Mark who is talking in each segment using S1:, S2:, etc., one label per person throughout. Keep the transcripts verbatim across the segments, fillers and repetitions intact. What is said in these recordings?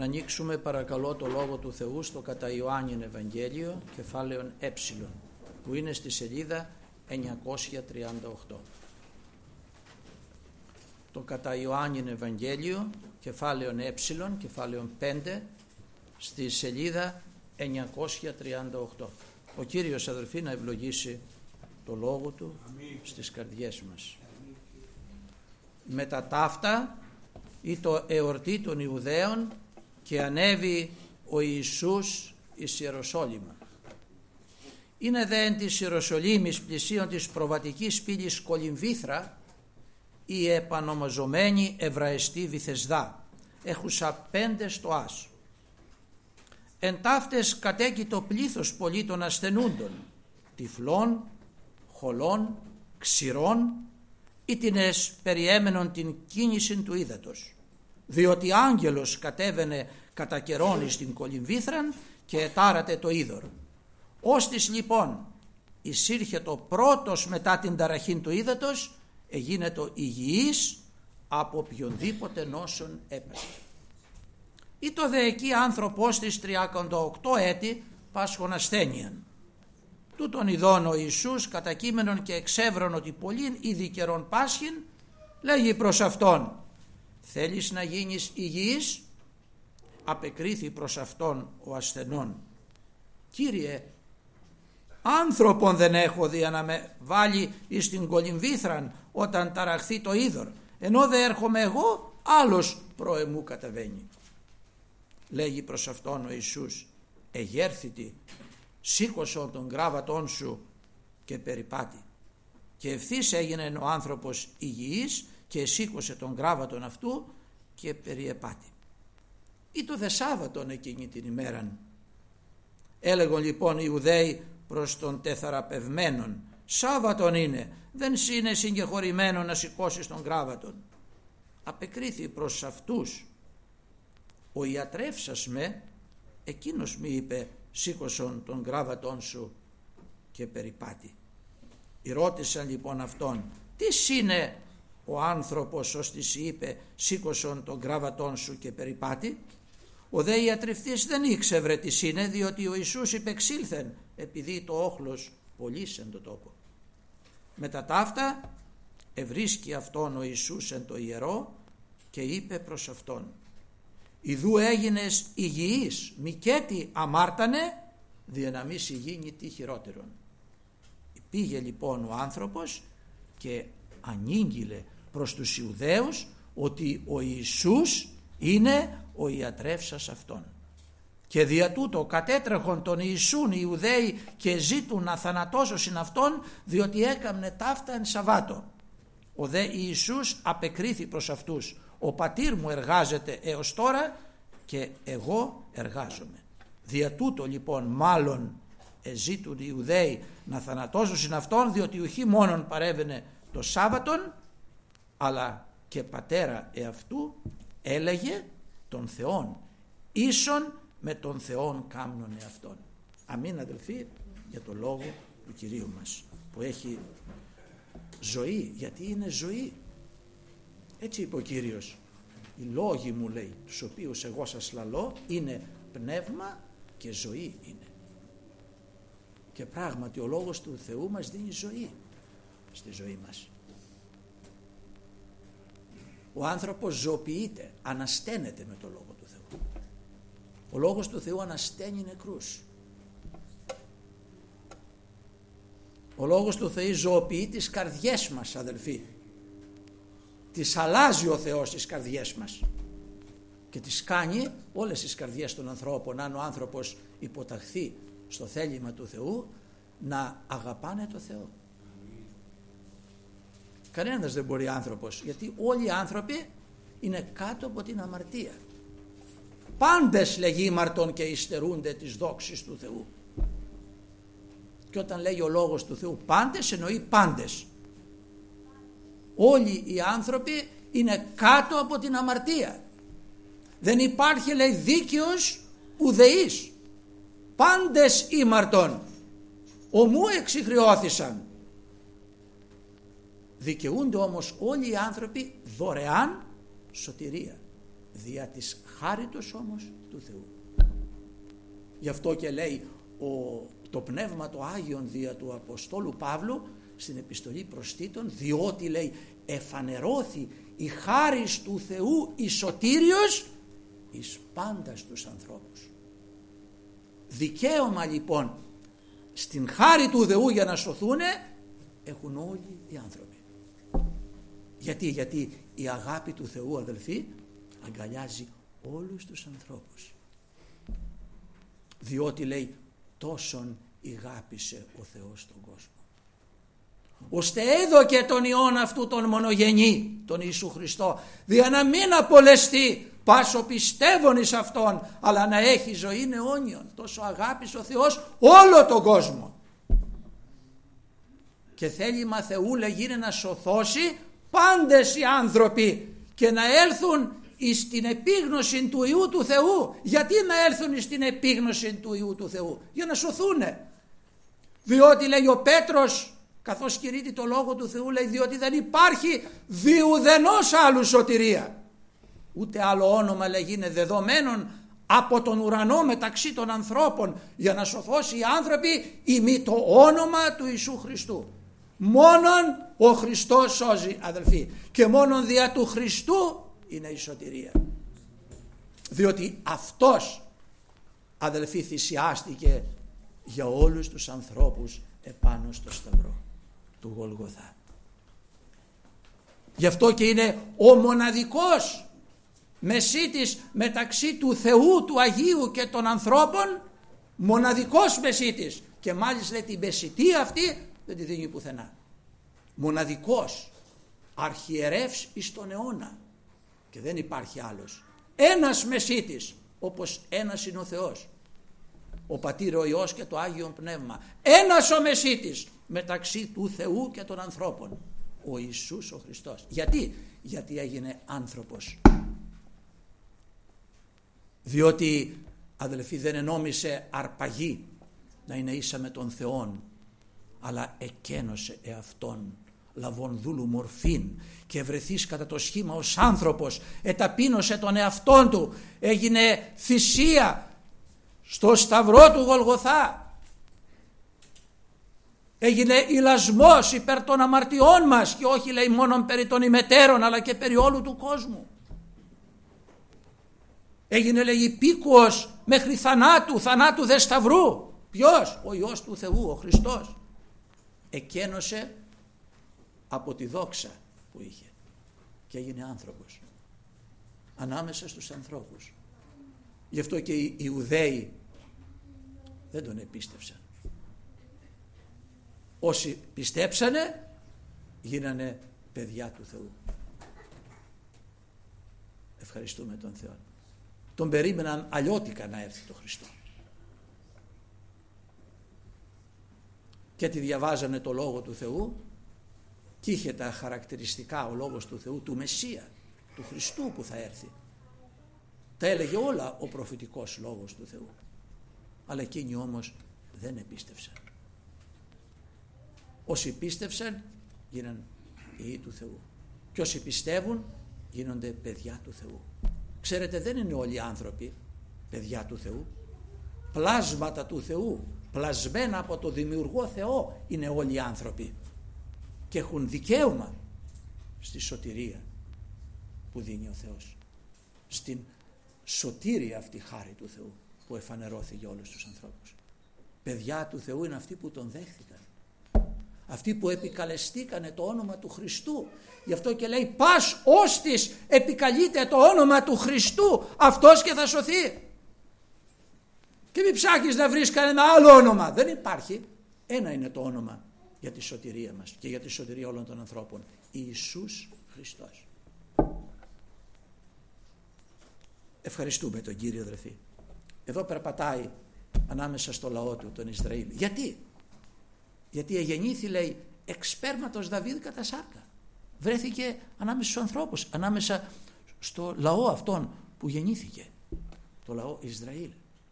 S1: Να ανοίξουμε παρακαλώ το Λόγο του Θεού στο κατά Ιωάννην Ευαγγέλιο, κεφάλαιον Ε, που είναι στη σελίδα εννιακόσια τριάντα οκτώ. Το κατά Ιωάννην Ευαγγέλιο, κεφάλαιον Ε, κεφάλαιον πέντε, στη σελίδα εννιακόσια τριάντα οκτώ. Ο Κύριος, αδελφοί, να ευλογήσει το Λόγο Του στις καρδιές μας. Μετά ταύτα ή το εορτή των Ιουδαίων και ανέβη ο Ιησούς εις Ιεροσόλυμα. Είναι δε εν της Ιεροσολύμης πλησίον της προβατικής πύλης Κολυμβήθρα η επανομαζομένη Εβραϊστή Βηθεσδά, έχουσα πέντε στοάς. Εν ταύτες κατέκει το πλήθος πολύ των ασθενούντων, τυφλών, χολών, ξηρών, ήτινες περιέμενον την κίνηση του ύδατος, διότι άγγελος κατέβαινε κατά καιρόν εις την Κολυμβήθραν και ετάρατε το είδωρ. Όστις λοιπόν εισήρχε το πρώτος μετά την ταραχή του ύδατος, εγίνε το υγιής από οποιονδήποτε νόσον έπασε. Ή το δε εκεί άνθρωπος της τριακοντά οκτώ έτη πάσχων ασθένειαν. Τούτον ειδών ο Ιησούς κατά κείμενον και εξεύρων ότι πολλήν ήδη καιρών πάσχην, λέγει προς αυτόν, θέλεις να γίνεις υγιής? Απεκρίθη προς αυτόν ο ασθενών, Κύριε, άνθρωπον δεν έχω δει να με βάλει εις την Κολυμβήθραν όταν ταραχθεί το είδωρ, ενώ δε έρχομαι εγώ, άλλος προεμού καταβαίνει. Λέγει προς αυτόν ο Ιησούς, εγέρθητη, σήκωσον τον γράβατόν σου και περιπάτη. Και ευθύς έγινε ο άνθρωπος υγιής και σήκωσε τον γράβατον αυτού και περιεπάτη. Ή το δε Σάββατον εκείνη την ημέραν. Έλεγον λοιπόν οι Ιουδαίοι προς τον τεθαραπευμένον, Σάββατον είναι, δεν είναι συγκεχωρημένο να σηκώσεις τον γράβατον. Απεκρίθη προς αυτούς, ο ιατρεύσας με, εκείνος μη είπε, σήκωσον τον γράβατον σου και περιπάτη. Ρώτησαν λοιπόν αυτόν, τι είναι ο άνθρωπος ώστις είπε σήκωσον τον γράβατον σου και περιπάτη? Ο δε ιατρευτής δεν ήξευρε τι είναι, διότι ο Ιησούς υπεξήλθεν επειδή το όχλος πολύς εν το τόπο. Μετά ταύτα ευρίσκει αυτόν ο Ιησούς εν το ιερό και είπε προς αυτόν, ιδού έγινες υγιής, μικέτι αμάρτανε, δια να μη σοι γίνει τι χειρότερον. Πήγε λοιπόν ο άνθρωπος και ανήγγειλε προς τους Ιουδαίους ότι ο Ιησούς είναι ο ιατρεύσας αυτόν. Και δια τούτο κατέτρεχον τον Ιησούν οι Ιουδαίοι και ζήτουν να θανατώσωσιν αυτόν, διότι έκαμνε ταύτα εν Σαββάτο. Ο δε Ιησούς απεκρίθη προς αυτούς, ο πατήρ μου εργάζεται έως τώρα και εγώ εργάζομαι. Δια τούτο λοιπόν μάλλον εζήτουν οι Ιουδαίοι να θανατώσουν αυτόν, διότι ουχή μόνον παρέβαινε το Σάββατον, αλλά και πατέρα εαυτού έλεγε τον Θεόν, ίσον με τον Θεόν κάμνον εαυτόν. Αμήν αδελφοί, για το λόγο του Κυρίου μας που έχει ζωή, γιατί είναι ζωή. Έτσι είπε ο Κύριος, οι λόγοι μου, λέει, τους οποίους εγώ σας λαλώ, είναι πνεύμα και ζωή είναι. Και πράγματι ο λόγος του Θεού μας δίνει ζωή στη ζωή μας. Ο άνθρωπος ζωοποιείται, ανασταίνεται με το λόγο του Θεού. Ο λόγος του Θεού ανασταίνει νεκρούς. Ο λόγος του Θεού ζωοποιεί τις καρδιές μας, αδελφοί. Τις αλλάζει ο Θεός τις καρδιές μας και τις κάνει όλες τις καρδιές των ανθρώπων, αν ο άνθρωπος υποταχθεί στο θέλημα του Θεού, να αγαπάνε το Θεό. Κανένας δεν μπορεί άνθρωπος, γιατί όλοι οι άνθρωποι είναι κάτω από την αμαρτία. Πάντες λέγει ήμαρτον και υστερούνται της δόξης του Θεού. Και όταν λέγει ο λόγος του Θεού πάντες, εννοεί πάντες. Όλοι οι άνθρωποι είναι κάτω από την αμαρτία. Δεν υπάρχει, λέει, δίκαιος ουδεής. Πάντες ήμαρτον, ομού εξυχρεώθησαν. Δικαιούνται όμως όλοι οι άνθρωποι δωρεάν σωτηρία. δια της χάριτος όμως του Θεού. Γι' αυτό και λέει ο, το Πνεύμα το Άγιον δια του Αποστόλου Παύλου στην επιστολή προς Τίτον, διότι λέει εφανερώθη η χάρις του Θεού η σωτήριος εις πάντας τους ανθρώπους. Δικαίωμα λοιπόν στην χάρη του Θεού για να σωθούνε έχουν όλοι οι άνθρωποι. Γιατί, γιατί η αγάπη του Θεού, αδελφοί, αγκαλιάζει όλους τους ανθρώπους. Διότι λέει τόσον ηγάπησε ο Θεός τον κόσμο, ώστε έδωκε τον Υιόν αυτού τον μονογενή, τον Ιησού Χριστό, δια να μην απολεστεί πάσο πιστεύων εις Αυτόν, αλλά να έχει ζωή αιώνιον. Τόσο αγάπησε ο Θεός όλο τον κόσμο. Και θέλημα Θεού λέγει είναι να σωθώσει πάντες οι άνθρωποι και να έλθουν εις την επίγνωση του Υιού του Θεού. Γιατί να έλθουν εις την επίγνωση του Υιού του Θεού? Για να σωθούνε. Διότι λέει ο Πέτρος, καθώς κηρύττει το λόγο του Θεού, λέει διότι δεν υπάρχει διουδενός άλλου σωτηρία. Ούτε άλλο όνομα λέγει είναι δεδομένον από τον ουρανό μεταξύ των ανθρώπων για να σωθώσει οι άνθρωποι ημί το όνομα του Ιησού Χριστού. Μόνον ο Χριστός σώζει, αδελφοί, και μόνον δια του Χριστού είναι η σωτηρία. Διότι αυτός, αδελφοί, θυσιάστηκε για όλους τους ανθρώπους επάνω στο σταυρό του Γολγοθά. Γι' αυτό και είναι ο μοναδικός μεσίτης μεταξύ του Θεού, του Αγίου και των ανθρώπων, μοναδικός μεσίτης, και μάλιστα λέει, την μεσιτεία αυτή δεν τη δίνει πουθενά. Μοναδικός αρχιερεύς εις τον αιώνα και δεν υπάρχει άλλος. Ένας μεσίτης, όπως ένας είναι ο Θεός, ο Πατήρ, ο Υιός και το Άγιον Πνεύμα. Ένας ο μεσίτης μεταξύ του Θεού και των ανθρώπων, ο Ιησούς ο Χριστός. Γιατί? Γιατί έγινε άνθρωπος. Διότι, αδελφοί, δεν ενόμισε αρπαγή να είναι ίσα με τον Θεόν, αλλά εκένωσε εαυτόν λαβών δούλου μορφήν και βρεθείς κατά το σχήμα ως άνθρωπος, εταπείνωσε τον εαυτόν του, έγινε θυσία στο σταυρό του Γολγοθά, έγινε ηλασμός υπέρ των αμαρτιών μας και όχι λέει μόνον περί των ημετέρων αλλά και περί όλου του κόσμου. Έγινε λέει υπήκουος μέχρι θανάτου, θανάτου δε σταυρού. Ποιος? Ο Υιός του Θεού, ο Χριστός. Εκένωσε από τη δόξα που είχε και έγινε άνθρωπος ανάμεσα στους ανθρώπους. Γι' αυτό και οι Ιουδαίοι δεν τον επίστευσαν. Όσοι πιστέψανε γίνανε παιδιά του Θεού. Ευχαριστούμε τον Θεό. Τον περίμεναν αλλιώτικα να έρθει το Χριστό. Και τη διαβάζανε το Λόγο του Θεού και είχε τα χαρακτηριστικά ο Λόγος του Θεού του Μεσσία, του Χριστού που θα έρθει. Τα έλεγε όλα ο προφητικός Λόγος του Θεού. Αλλά εκείνοι όμως δεν επίστευσαν. Όσοι πίστευσαν γίναν ιοί του Θεού. Και όσοι πιστεύουν γίνονται παιδιά του Θεού. Ξέρετε, δεν είναι όλοι οι άνθρωποι παιδιά του Θεού. Πλάσματα του Θεού, πλασμένα από το δημιουργό Θεό είναι όλοι οι άνθρωποι και έχουν δικαίωμα στη σωτηρία που δίνει ο Θεός, στην σωτήρια αυτή χάρη του Θεού που εφανερώθηκε για όλους τους ανθρώπους. Παιδιά του Θεού είναι αυτοί που τον δέχθηκαν, αυτοί που επικαλεστήκανε το όνομα του Χριστού. Γι' αυτό και λέει πας ώστις επικαλείται το όνομα του Χριστού, αυτός και θα σωθεί. Και μην ψάχνεις να βρεις κανένα άλλο όνομα. Δεν υπάρχει. Ένα είναι το όνομα για τη σωτηρία μας και για τη σωτηρία όλων των ανθρώπων. Ιησούς Χριστός. Ευχαριστούμε τον Κύριο, αδελφοί. Εδώ περπατάει ανάμεσα στο λαό του, τον Ισραήλ. Γιατί? Γιατί εγεννήθη, λέει, εξπέρματος Δαβίδ κατά σάρκα. Βρέθηκε ανάμεσα στους ανθρώπους, ανάμεσα στο λαό αυτόν που γεννήθηκε, το λαό Ισραήλ.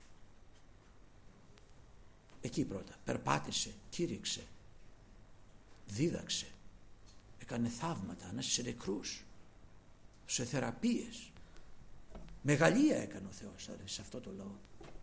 S1: Εκεί πρώτα περπάτησε, κήρυξε, δίδαξε, έκανε θαύματα, ανάστησε νεκρούς, σε θεραπείες, Μεγαλεία έκανε ο Θεός σε αυτό το λαό.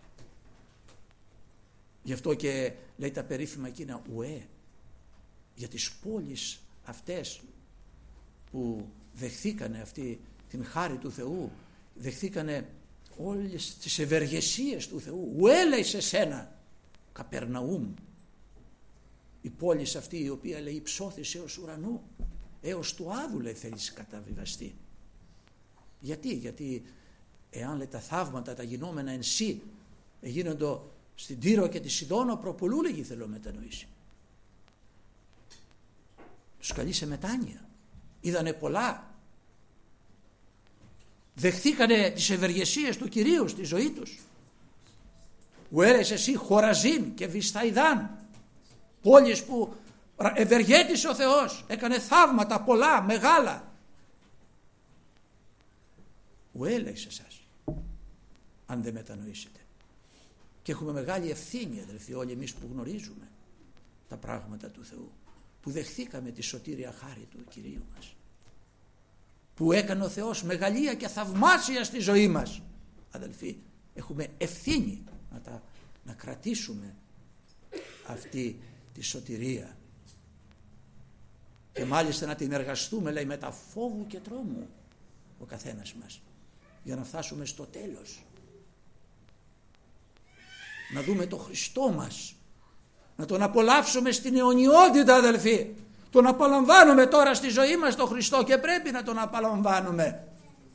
S1: Γι' αυτό και λέει τα περίφημα εκείνα ουέ, για τις πόλεις αυτές που δεχθήκανε αυτή την χάρη του Θεού, δεχθήκανε όλες τις ευεργεσίες του Θεού. Ουέ, λέει, σε σένα Καπερναούμ, η πόλη αυτή η οποία, λέει, υψώθησε έως ουρανού, έως του Άδου, λέει, θέλεις καταβιβαστεί. Γιατί, γιατί εάν, λέει, τα θαύματα τα γινόμενα εν σύ γίνονται στην Τύρο και τη Σιδώνα, προπολού, λέγει, θέλω μετανοήσει. Τους καλεί σε μετάνοια. Είδανε πολλά. Δεχθήκανε τις ευεργεσίες του Κυρίου στη ζωή τους. Ουέρες εσύ Χοραζίν και Βισταϊδάν, πόλεις που ευεργέτησε ο Θεός, έκανε θαύματα πολλά, μεγάλα. Ουέ, λέει, σε εσάς, αν δεν μετανοήσετε. Και έχουμε μεγάλη ευθύνη, αδελφοί, όλοι εμείς που γνωρίζουμε τα πράγματα του Θεού, που δεχθήκαμε τη σωτήρια χάρη του Κυρίου μας, που έκανε ο Θεός μεγαλεία και θαυμάσια στη ζωή μας. Αδελφοί, έχουμε ευθύνη να, τα, να κρατήσουμε αυτή τη σωτηρία και μάλιστα να την εργαστούμε, λέει, με τα φόβου και τρόμου ο καθένας μας, για να φτάσουμε στο τέλος, να δούμε το Χριστό μας, να τον απολαύσουμε στην αιωνιότητα, αδελφοί. Τον απολαμβάνουμε τώρα στη ζωή μας τον Χριστό και πρέπει να τον απολαμβάνουμε,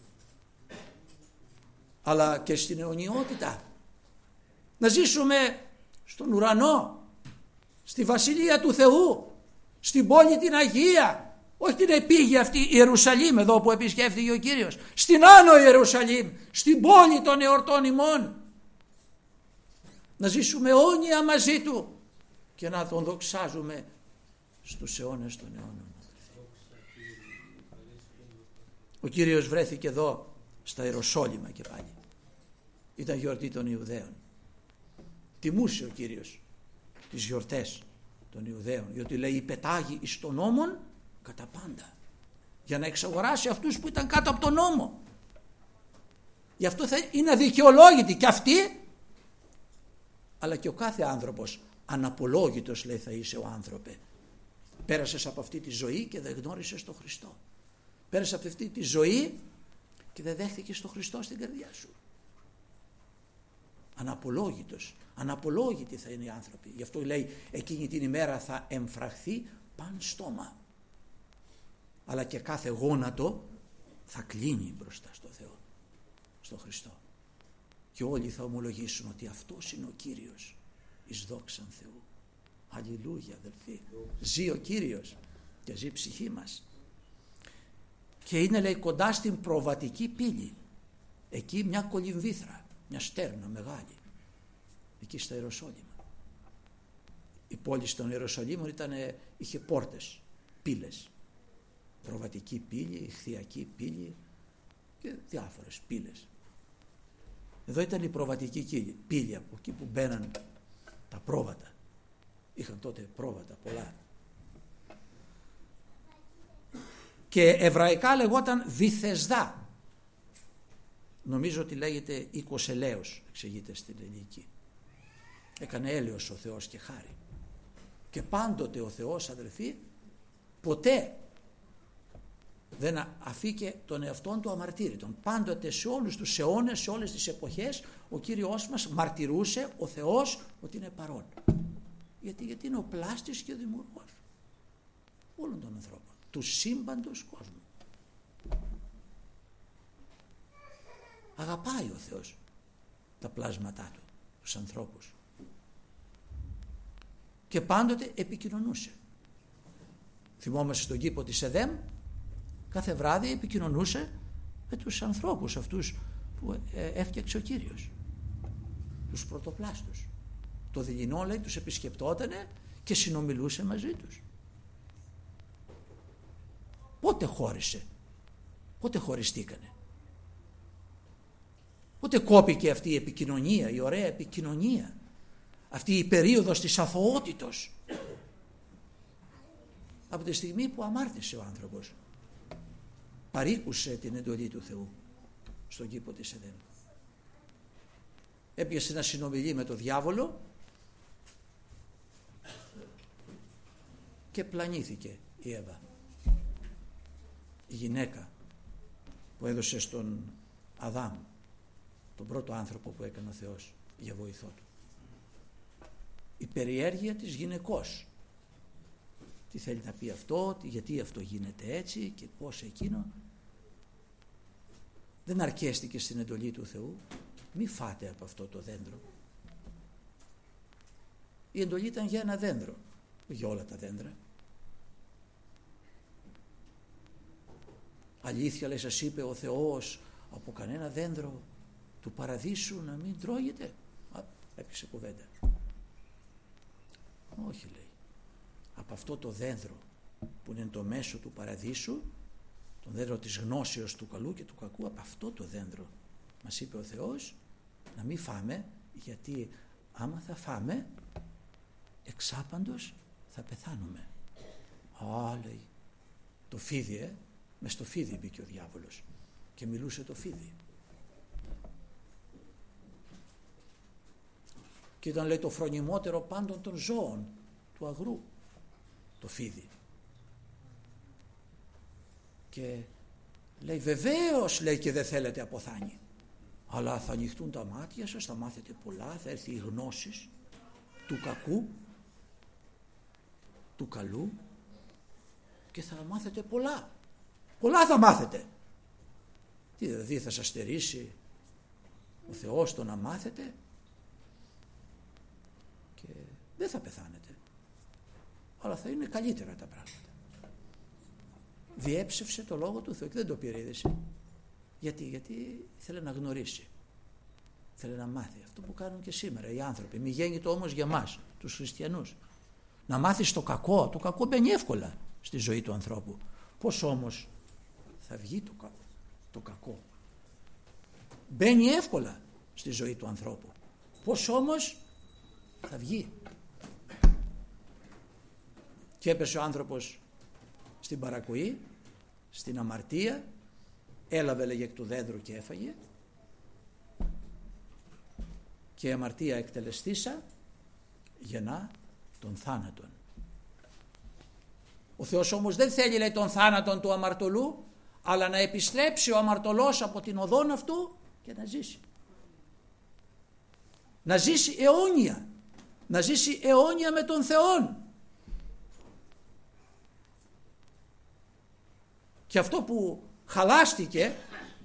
S1: αλλά και στην αιωνιότητα, να ζήσουμε στον ουρανό, στη Βασιλεία του Θεού, στην πόλη την Αγία, όχι την επίγεια αυτή Ιερουσαλήμ εδώ που επισκέφθηκε ο Κύριος, στην Άνω Ιερουσαλήμ, στην πόλη των εορτών ημών, να ζήσουμε αιώνια μαζί Του και να Τον δοξάζουμε στους αιώνες των αιώνων. Ο Κύριος βρέθηκε εδώ στα Ιεροσόλυμα και πάλι. Ήταν γιορτή των Ιουδαίων. Τιμούσε ο Κύριος τις γιορτές των Ιουδαίων, διότι, λέει, υπετάγει εις τον νόμον κατά πάντα, για να εξαγοράσει αυτούς που ήταν κάτω από τον νόμο. Γι' αυτό θα είναι αδικαιολόγητοι και αυτοί, αλλά και ο κάθε άνθρωπος. Αναπολόγητος, λέει, θα είσαι ο άνθρωπε. Πέρασες από αυτή τη ζωή και δεν γνώρισες τον Χριστό. Πέρασες από αυτή τη ζωή και δεν δέχτηκες τον Χριστό στην καρδιά σου. Αναπολόγητος, αναπολόγητοι θα είναι οι άνθρωποι. Γι' αυτό, λέει, εκείνη την ημέρα θα εμφραχθεί παν στόμα, αλλά και κάθε γόνατο θα κλείνει μπροστά στο Θεό, στο Χριστό, και όλοι θα ομολογήσουν ότι αυτός είναι ο Κύριος, εις δόξαν Θεού. Αλληλούια, αδελφοί. Ζει ο Κύριος και ζει η ψυχή μας. Και είναι, λέει, κοντά στην προβατική πύλη, εκεί μια κολυμβήθρα, μια στέρνα μεγάλη, εκεί στα Ιεροσόλυμα. Η πόλη των Ιεροσολύμων ήταν, είχε πόρτες, πύλες, προβατική πύλη, ηχθιακή πύλη και διάφορες πύλες. Εδώ ήταν η προβατική πύλη, από εκεί που μπαίναν τα πρόβατα. Είχαν τότε πρόβατα πολλά. Και εβραϊκά λεγόταν Βυθεσδά. Νομίζω ότι λέγεται οίκος ελαίος, εξηγείται στην ελληνική. Έκανε έλεος ο Θεός και χάρη. Και πάντοτε ο Θεός, αδελφοί, ποτέ δεν αφήκε τον εαυτόν του αμαρτύρητον. Πάντοτε σε όλους τους αιώνες, σε όλες τις εποχές, ο Κύριος μας μαρτυρούσε ο Θεός ότι είναι παρόν. Γιατί, γιατί είναι ο πλάστης και ο δημιουργός όλων των ανθρώπων, του σύμπαντος κόσμου. Αγαπάει ο Θεός τα πλάσματά του, τους ανθρώπους, και πάντοτε επικοινωνούσε. Θυμόμαστε στον κήπο της Εδέμ, κάθε βράδυ επικοινωνούσε με τους ανθρώπους αυτούς που έφτιαξε ο Κύριος, τους πρωτοπλάστους. Το δειλινό, λέει, τους επισκεπτότανε και συνομιλούσε μαζί τους. Πότε χώρισε, πότε χωριστήκανε, πότε κόπηκε αυτή η επικοινωνία, η ωραία επικοινωνία, αυτή η περίοδος της αθωότητος? Από τη στιγμή που αμάρτησε ο άνθρωπος, παρήκουσε την εντολή του Θεού. Στο στον κήπο της Εδέμ. Έπιασε να συνομιλεί με τον διάβολο και πλανήθηκε η Εύα, η γυναίκα που έδωσε στον Αδάμ, τον πρώτο άνθρωπο που έκανε ο Θεός για βοηθό του. Η περιέργεια της γυναικός. Τι θέλει να πει αυτό, γιατί αυτό γίνεται έτσι και πώς εκείνο. Δεν αρκέστηκε στην εντολή του Θεού. Μη φάτε από αυτό το δέντρο. Η εντολή ήταν για ένα δέντρο, για όλα τα δέντρα. Αλήθεια, λέει, σας είπε ο Θεός από κανένα δέντρο του παραδείσου να μην τρώγεται? Α, έπιασε κουβέντα. Όχι, λέει. Από αυτό το δέντρο που είναι το μέσο του παραδείσου, το δέντρο της γνώσεως του καλού και του κακού, από αυτό το δέντρο μας είπε ο Θεός να μην φάμε, γιατί άμα θα φάμε εξάπαντος θα πεθάνουμε. Α, λέει, το φίδι, ε, μες στο φίδι μπήκε ο διάβολος και μιλούσε το φίδι. Και ήταν, λέει, το φρονιμότερο πάντων των ζώων του αγρού, το φίδι. Και λέει, βεβαίως, λέει, και δεν θέλετε αποθάνει, αλλά θα ανοιχτούν τα μάτια σας, θα μάθετε πολλά, θα έρθει η γνώση του κακού, του καλού και θα μάθετε πολλά. Πολλά θα μάθετε. Τι δηλαδή, θα σας στερήσει ο Θεός το να μάθετε? Και δεν θα πεθάνετε, αλλά θα είναι καλύτερα τα πράγματα. Διέψευσε το λόγο του Θεού και δεν το πήρε είδηση. Γιατί, γιατί ήθελε να γνωρίσει, ήθελε να μάθει αυτό που κάνουν και σήμερα οι άνθρωποι. Μη γέννητο όμως για μας τους χριστιανούς. Να μάθεις το κακό. Το κακό μπαίνει εύκολα στη ζωή του ανθρώπου. Πώς όμως θα βγει το, κα, το κακό? Μπαίνει εύκολα στη ζωή του ανθρώπου. Πώς όμως θα βγει? Και έπεσε ο άνθρωπος στην παρακοή, στην αμαρτία, έλαβε, λέγε, εκ του δέντρου και έφαγε, και η αμαρτία εκτελεστήσα γεννά τον θάνατον. Ο Θεός όμως δεν θέλει, λέει, τον θάνατον του αμαρτωλού, αλλά να επιστρέψει ο αμαρτωλός από την οδόν αυτού και να ζήσει. Να ζήσει αιώνια, να ζήσει αιώνια με τον Θεόν. Και αυτό που χαλάστηκε,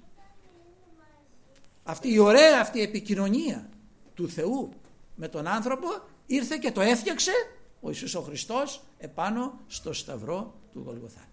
S1: αυτή η ωραία αυτή επικοινωνία του Θεού με τον άνθρωπο, ήρθε και το έφτιαξε ο Ιησούς ο Χριστός επάνω στο σταυρό του Γολγοθά.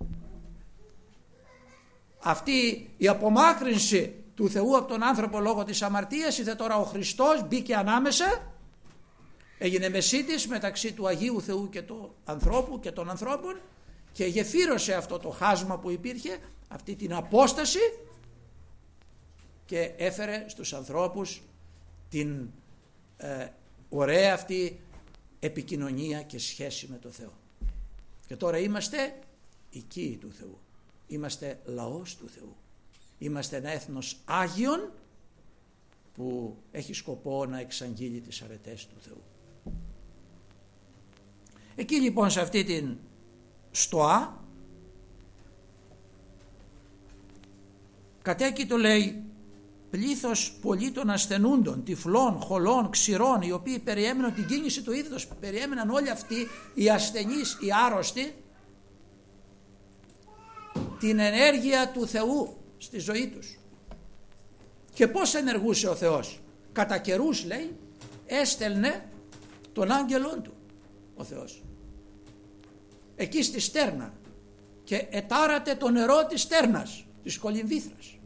S1: Αυτή η απομάκρυνση του Θεού από τον άνθρωπο λόγω της αμαρτίας, είδε τώρα ο Χριστός, μπήκε ανάμεσα, έγινε μεσίτης μεταξύ του Αγίου Θεού και του ανθρώπου και των ανθρώπων και γεφύρωσε αυτό το χάσμα που υπήρχε, αυτή την απόσταση, και έφερε στους ανθρώπους την ε, ωραία αυτή επικοινωνία και σχέση με το Θεό. Και τώρα είμαστε οικοί του Θεού, είμαστε λαός του Θεού, είμαστε ένα έθνος Άγιον που έχει σκοπό να εξαγγείλει τις αρετές του Θεού. Εκεί λοιπόν σε αυτή την στοά κατέκειτο, λέει, πλήθος πολύ των ασθενούντων, τυφλών, χολών, ξηρών, οι οποίοι περιέμεναν την κίνηση του είδους, περιέμεναν όλοι αυτοί οι ασθενείς, οι άρρωστοι, την ενέργεια του Θεού στη ζωή τους. Και πώς ενεργούσε ο Θεός? Κατά καιρούς, λέει, έστελνε τον άγγελόν του ο Θεός εκεί στη στέρνα και ετάρατε το νερό της στέρνας, της κολυμβήθρας.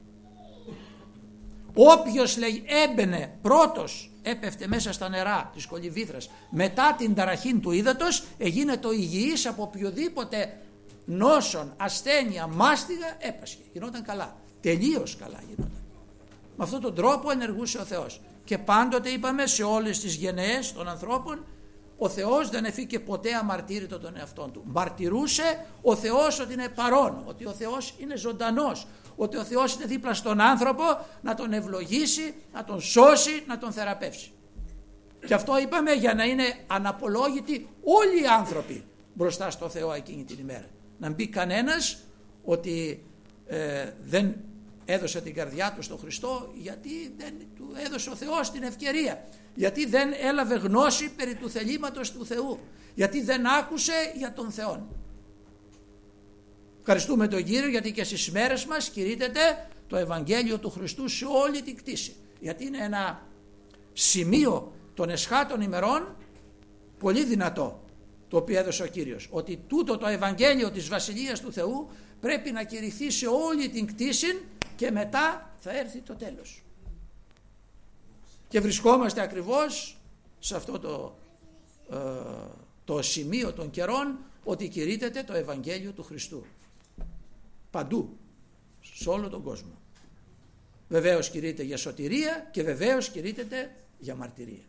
S1: Όποιος, λέει, έμπαινε πρώτος, έπεφτε μέσα στα νερά της κολυμβήθρας μετά την ταραχήν του ύδατος, έγινε το υγιής από οποιοδήποτε νόσον, ασθένεια, μάστιγα έπασχε, γινόταν καλά, τελείως καλά γινόταν. Με αυτόν τον τρόπο ενεργούσε ο Θεός. Και πάντοτε, είπαμε, σε όλες τις γενναίες των ανθρώπων ο Θεός δεν εφήκε ποτέ αμαρτύρητο τον εαυτόν του. Μαρτυρούσε ο Θεός ότι είναι παρόν, ότι ο Θεός είναι ζωντανός, ότι ο Θεός είναι δίπλα στον άνθρωπο να τον ευλογήσει, να τον σώσει, να τον θεραπεύσει. Και αυτό είπαμε για να είναι αναπολόγητοι όλοι οι άνθρωποι μπροστά στο Θεό εκείνη την ημέρα. Να μπει κανένας ότι ε, δεν έδωσε την καρδιά του στον Χριστό γιατί δεν του έδωσε ο Θεός την ευκαιρία, γιατί δεν έλαβε γνώση περί του θελήματος του Θεού, γιατί δεν άκουσε για τον Θεό. Ευχαριστούμε τον Κύριο γιατί και στις μέρες μας κηρύττεται το Ευαγγέλιο του Χριστού σε όλη την κτήση, γιατί είναι ένα σημείο των εσχάτων ημερών πολύ δυνατό το οποίο έδωσε ο Κύριος, ότι τούτο το Ευαγγέλιο της Βασιλείας του Θεού πρέπει να κηρυχθεί σε όλη την κτήση και μετά θα έρθει το τέλος. Και βρισκόμαστε ακριβώς σε αυτό το, ε, το σημείο των καιρών, ότι κηρύττεται το Ευαγγέλιο του Χριστού παντού, σε όλο τον κόσμο. Βεβαίως κηρύττεται για σωτηρία και βεβαίως κηρύττεται για μαρτυρία.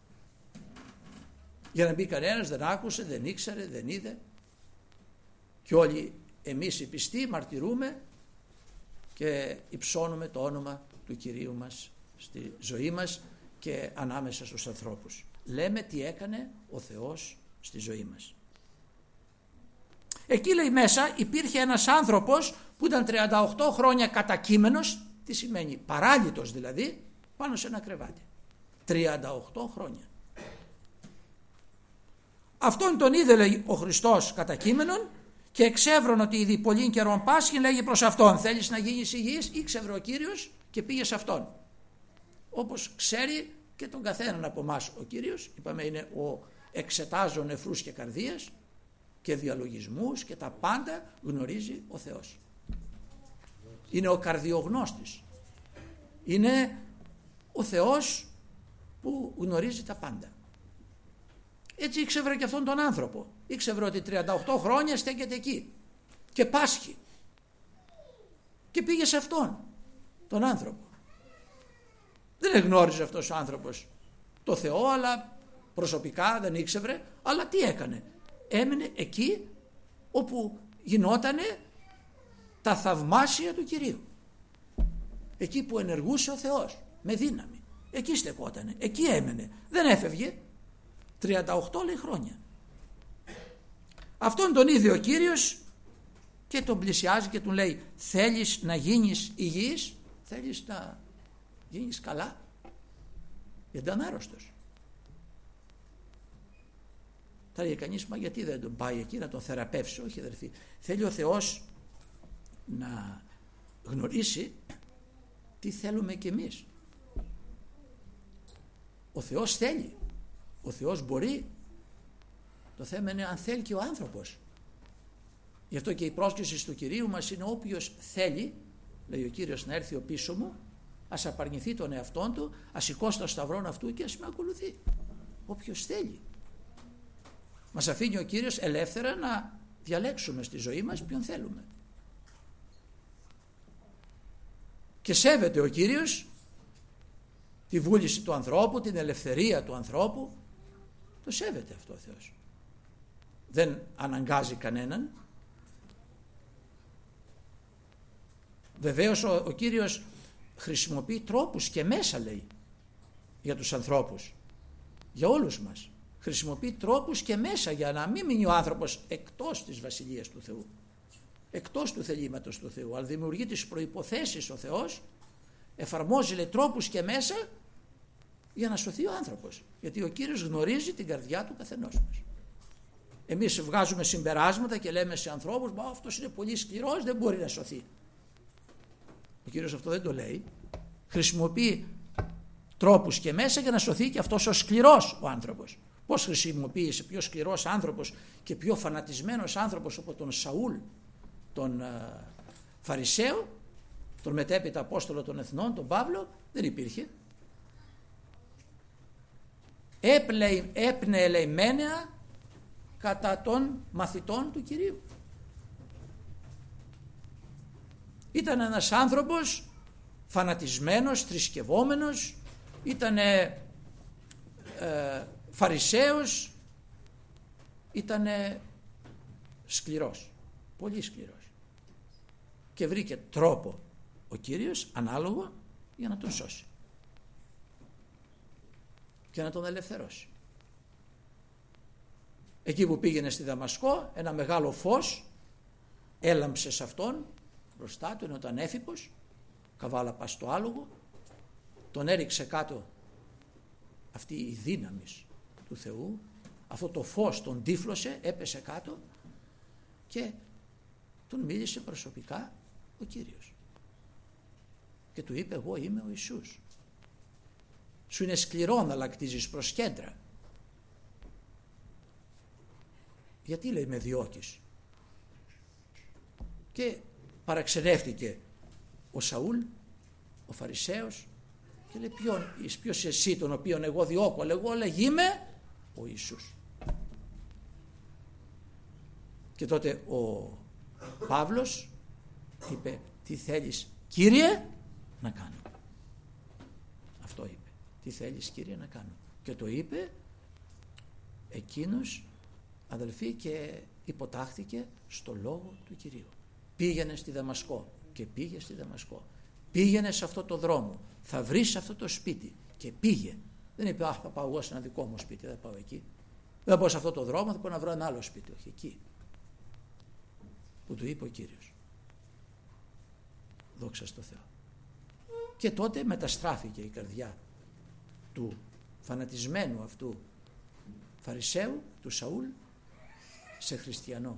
S1: Για να μπει κανένας δεν άκουσε, δεν ήξερε, δεν είδε, και όλοι εμείς οι πιστοί μαρτυρούμε και υψώνουμε το όνομα του Κυρίου μας στη ζωή μας και ανάμεσα στους ανθρώπους. Λέμε τι έκανε ο Θεός στη ζωή μας. Εκεί, λέει, μέσα υπήρχε ένας άνθρωπος που ήταν τριάντα οκτώ χρόνια κατακείμενος, τι σημαίνει, παράλυτος δηλαδή, πάνω σε ένα κρεβάτι. τριάντα οκτώ χρόνια. Αυτόν τον είδε, λέει, ο Χριστός κατακείμενον και εξεύρων ότι ήδη πολύ καιρόν πάσχει, λέγει προς αυτόν, θέλεις να γίνεις υγιής? Ήξευρε ο Κύριος και πήγε σε αυτόν. Όπως ξέρει και τον καθέναν από εμάς ο Κύριος, είπαμε είναι ο εξετάζων νεφρούς και καρδίας και διαλογισμούς και τα πάντα γνωρίζει ο Θεός. Είναι ο καρδιογνώστης. Είναι ο Θεός που γνωρίζει τα πάντα. Έτσι ήξευρε και αυτόν τον άνθρωπο. Ήξευρε ότι τριάντα οκτώ χρόνια στέκεται εκεί και πάσχει. Και πήγε σε αυτόν τον άνθρωπο. Δεν εγνώριζε αυτός ο άνθρωπος το Θεό, αλλά προσωπικά δεν ήξευρε, αλλά τι έκανε? Έμεινε εκεί όπου γινότανε τα θαυμάσια του Κυρίου. Εκεί που ενεργούσε ο Θεός με δύναμη. Εκεί στεκότανε, εκεί έμενε. Δεν έφευγε. τριάντα οκτώ, λέει, χρόνια. Αυτόν τον είδε ο Κύριος και τον πλησιάζει και του λέει, θέλεις να γίνεις υγιής? Θέλεις να γίνεις καλά? Γιατί ήταν άρρωστος. Θα λέει κανείς, μα γιατί δεν τον πάει εκεί να τον θεραπεύσει? Όχι, αδερφοί, θέλει ο Θεός να γνωρίσει τι θέλουμε κι εμείς. Ο Θεός θέλει, ο Θεός μπορεί. Το θέμα είναι αν θέλει και ο άνθρωπος. Γι' αυτό και η πρόσκληση του Κυρίου μας είναι, όποιος θέλει, λέει ο Κύριος, να έρθει ο πίσω μου, ας απαρνηθεί τον εαυτόν του, ας σηκώσει το σταυρόν αυτού και ας με ακολουθεί. Όποιος θέλει. Μας αφήνει ο Κύριος ελεύθερα να διαλέξουμε στη ζωή μας ποιον θέλουμε. Και σέβεται ο Κύριος τη βούληση του ανθρώπου, την ελευθερία του ανθρώπου. Το σέβεται αυτό ο Θεός. Δεν αναγκάζει κανέναν. Βεβαίως ο, ο Κύριος χρησιμοποιεί τρόπους και μέσα, λέει, για τους ανθρώπους, για όλους μας. Χρησιμοποιεί τρόπους και μέσα για να μην μείνει ο άνθρωπος εκτός της Βασιλείας του Θεού, εκτός του θελήματος του Θεού, αλλά δημιουργεί τις προϋποθέσεις ο Θεός, εφαρμόζει, λέει, τρόπους και μέσα για να σωθεί ο άνθρωπος, γιατί ο Κύριος γνωρίζει την καρδιά του καθενός μας. Εμείς βγάζουμε συμπεράσματα και λέμε σε ανθρώπους, μα αυτός είναι πολύ σκληρός, δεν μπορεί να σωθεί. Ο Κύριος αυτό δεν το λέει. Χρησιμοποιεί τρόπους και μέσα για να σωθεί και αυτός ο σκληρός ο άνθρωπος. Πώς χρησιμοποίησε πιο σκληρός άνθρωπος και πιο φανατισμένος άνθρωπος από τον Σαούλ, τον uh, Φαρισαίο, τον μετέπειτα Απόστολο των Εθνών, τον Παύλο? Δεν υπήρχε. Έπνεε, λέει, μένεα κατά των μαθητών του Κυρίου. Ήταν ένας άνθρωπος φανατισμένος, θρησκευόμενος, ήταν ε, φαρισαίος, ήταν σκληρός, πολύ σκληρός, και βρήκε τρόπο ο Κύριος ανάλογο για να τον σώσει και να τον ελευθερώσει. Εκεί που πήγαινε στη Δαμασκό, ένα μεγάλο φως έλαμψε σε αυτόν μπροστά του, ενώ ήταν έφυπος, καβάλα πας στο άλογο, τον έριξε κάτω αυτή η δύναμη του Θεού, αυτό το φως τον τύφλωσε, έπεσε κάτω και τον μίλησε προσωπικά ο Κύριος και του είπε, εγώ είμαι ο Ιησούς. Σου είναι σκληρό να λακτίζεις προς κέντρα. Γιατί, λέει, με διώκεις? Και παραξενεύτηκε ο Σαούλ, ο Φαρισαίος, και λέει, ποιον, ποιος εσύ τον οποίον εγώ διώκω? Εγώ, λέγει, είμαι ο Ιησούς. Και τότε ο Παύλος είπε, τι θέλεις, Κύριε, να κάνω? Αυτό είπε, τι θέλεις, Κύριε, να κάνω? Και το είπε εκείνος, αδελφοί, και υποτάχθηκε στο λόγο του Κυρίου. Πήγαινε στη Δαμασκό και πήγε στη Δαμασκό. Πήγαινε σε αυτό το δρόμο, θα βρεις αυτό το σπίτι, και πήγε. Δεν είπε, αχ, θα πάω εγώ σε ένα δικό μου σπίτι, δεν πάω εκεί. Δεν θα πάω σε αυτό το δρόμο, θα πάω να βρω ένα άλλο σπίτι. Όχι, εκεί που του είπε ο Κύριος. Δόξα στο Θεό. Και τότε μεταστράφηκε η καρδιά του φανατισμένου αυτού Φαρισαίου, του Σαούλ, σε χριστιανό.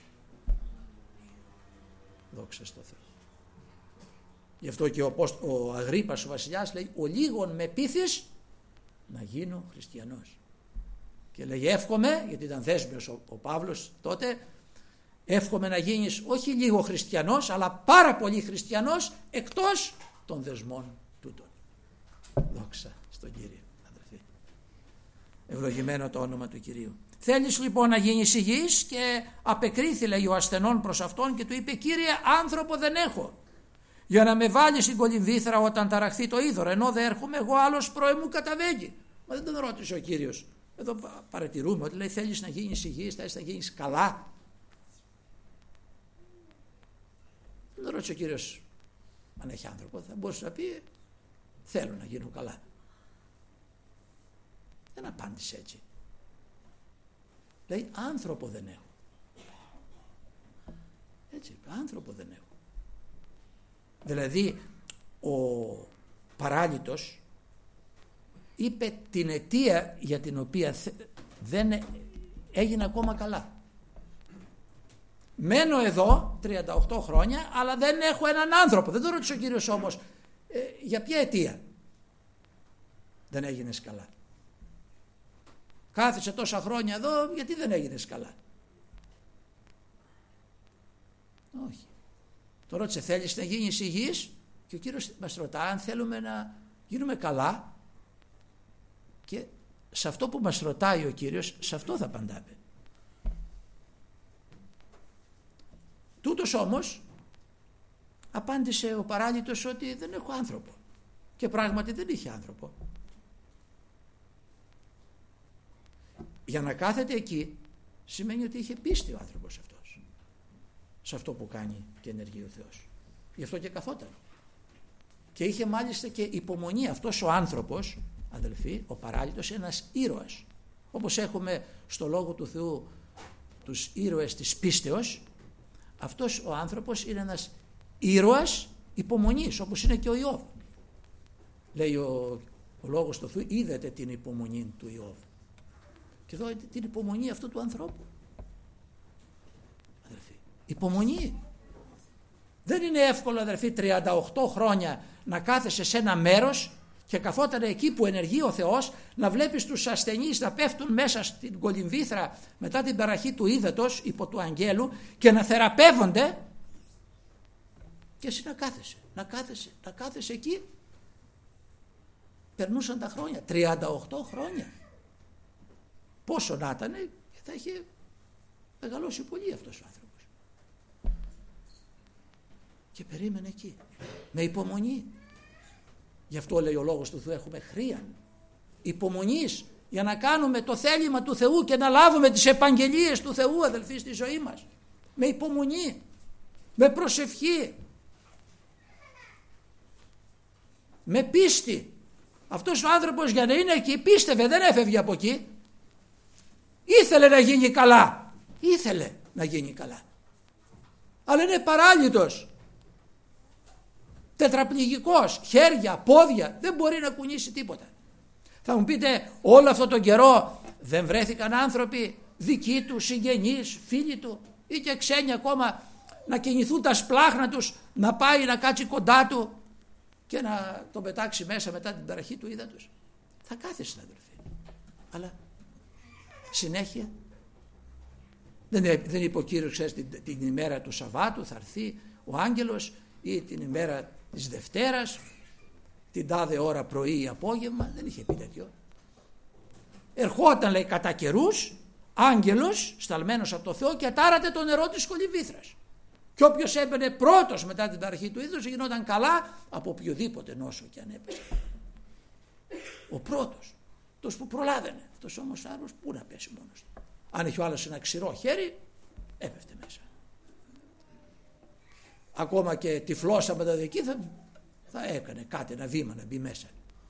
S1: Δόξα στο Θεό. Γι' αυτό και ο, ο Αγρίππας ο βασιλιάς λέει, ο λίγον με πείθεις να γίνω χριστιανός. Και λέει, εύχομαι, γιατί ήταν δέσμιος ο, ο Παύλος τότε, εύχομαι να γίνεις όχι λίγο χριστιανός, αλλά πάρα πολύ χριστιανός εκτός των δεσμών τούτων. Δόξα στον Κύριο, αδελφοί. Ευλογημένο το όνομα του Κυρίου. Θέλεις λοιπόν να γίνεις υγιής? Και απεκρίθη, λέει, ο ασθενών προς αυτόν και του είπε, Κύριε, άνθρωπο δεν έχω για να με βάλει στην κολυμβήθρα όταν ταραχθεί το είδωρο, ενώ δεν έρχομαι εγώ, άλλος πρώην μου καταβαίνει. Μα δεν τον ρώτησε ο Κύριος. Εδώ παρατηρούμε ότι λέει, θέλεις να γίνεις υγιής, θέλεις να γίνεις καλά? Δεν τον ρώτησε ο Κύριος αν έχει άνθρωπο. Θα μπορούσε να πει, θέλω να γίνω καλά. Δεν απάντησε έτσι. Λέει, άνθρωπο δεν έχω. Έτσι, άνθρωπο δεν έχω. Δηλαδή ο παράλυτος είπε την αιτία για την οποία δεν έγινε ακόμα καλά. Μένω εδώ τριάντα οκτώ χρόνια, αλλά δεν έχω έναν άνθρωπο. Δεν το ρώτησε ο Κύριος όμως, ε, για ποια αιτία δεν έγινες καλά? Κάθισε τόσα χρόνια εδώ, γιατί δεν έγινες καλά? Όχι. Το ρώτησε, θέλεις να γίνεις υγιής? Και ο Κύριος μας ρωτά αν θέλουμε να γίνουμε καλά, και σε αυτό που μας ρωτάει ο Κύριος, σε αυτό θα απαντάμε. Τούτος όμως απάντησε ο παράλυτος ότι δεν έχω άνθρωπο, και πράγματι δεν είχε άνθρωπο. Για να κάθεται εκεί σημαίνει ότι είχε πίστη ο άνθρωπος αυτός σε αυτό που κάνει και ενεργεί ο Θεός. Γι' αυτό και καθόταν. Και είχε μάλιστα και υπομονή. Αυτός ο άνθρωπος, αδελφοί, ο παράλυτος, ένας ήρωας. Όπως έχουμε στο Λόγο του Θεού τους ήρωες της πίστεως, αυτός ο άνθρωπος είναι ένας ήρωας υπομονής, όπως είναι και ο Ιώβ. Λέει ο, ο Λόγος του Θεού, είδατε την υπομονή του Ιώβ. Και εδώ την υπομονή αυτού του ανθρώπου. Αδελφοί, υπομονή. Δεν είναι εύκολο, αδελφοί, τριάντα οκτώ χρόνια να κάθεσαι σε ένα μέρος και καθόταν εκεί που ενεργεί ο Θεός, να βλέπεις τους ασθενείς να πέφτουν μέσα στην κολυμβήθρα μετά την ταραχή του ύδατος υπό του αγγέλου και να θεραπεύονται, και εσύ να κάθεσαι, να κάθεσαι, να κάθεσαι εκεί. Περνούσαν τα χρόνια, τριάντα οκτώ χρόνια. Πόσο να ήταν, θα είχε μεγαλώσει πολύ αυτός ο άνθρωπος. Και περίμενε εκεί, με υπομονή. Γι' αυτό λέει ο Λόγος του Θεού, έχουμε χρίαν υπομονής, για να κάνουμε το θέλημα του Θεού και να λάβουμε τις επαγγελίες του Θεού, αδελφοί, στη ζωή μας. Με υπομονή, με προσευχή. με πίστη. Αυτός ο άνθρωπος για να είναι εκεί πίστευε, δεν έφευγε από εκεί. Ήθελε να γίνει καλά. Ήθελε να γίνει καλά. Αλλά είναι παράλυτος. Τετραπληγικός, χέρια, πόδια, δεν μπορεί να κουνήσει τίποτα. Θα μου πείτε, όλο αυτό τον καιρό δεν βρέθηκαν άνθρωποι δικοί του, συγγενείς, φίλοι του ή και ξένοι ακόμα να κινηθούν τα σπλάχνα τους, να πάει να κάτσει κοντά του και να τον πετάξει μέσα μετά την ταραχή του ύδατος? Θα κάθεσαι, αδελφοί. Αλλά συνέχεια δεν, δεν είπε ο Κύριος, ξέρεις, την, την ημέρα του Σαββάτου θα έρθει ο άγγελος ή την ημέρα της Δευτέρας, την τάδε ώρα πρωί ή απόγευμα. Δεν είχε πει τέτοιο. Ερχόταν, λέει, κατά καιρούς άγγελος σταλμένος από το Θεό και τάρατε το νερό της κολυμβήθρας. Και όποιος έμπαινε πρώτος μετά την ταραχή του ύδατος γινόταν καλά από οποιοδήποτε νόσο και αν έπεσε. Ο πρώτος, αυτός που προλάβαινε. Αυτός όμως άλλος πού να πέσει μόνος του? Αν είχε ο άλλος ένα ξηρό χέρι, έπεφτε μέσα. Ακόμα και τυφλός από τα δική θα, θα έκανε κάτι, ένα βήμα να μπει μέσα.